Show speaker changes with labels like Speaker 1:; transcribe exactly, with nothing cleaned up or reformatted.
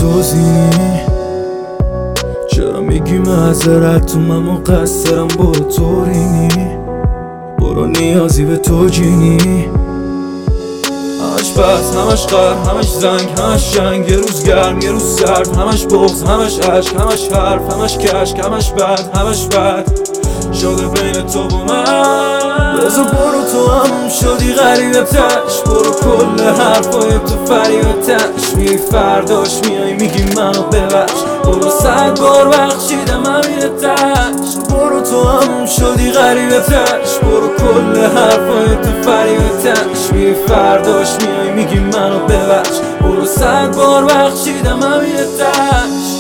Speaker 1: توزینی؟ چرا میگی معذرت تو من مقصرم برو طورینی؟ برو نیازی به تو جینی؟ همش بس همش قهر همش زنگ همش جنگ، یه روز گرم یه روز سرد، همش بغض همش عشق همش حرف همش کشک همش بد همش بد شده بین تو و من. بذار برو تو هم شدی غریبه تش، برو کل حرفای تو فریبه تش، میای فرداش میای میگی منو ببخش، برو صد بار بخشیدم همینه تش. برو تو هم شدی غریبه تش، برو کل حرفای تو فریبه تش، میای فرداش میای میگی منو ببخش، برو صد بار بخشیدم همینه تش.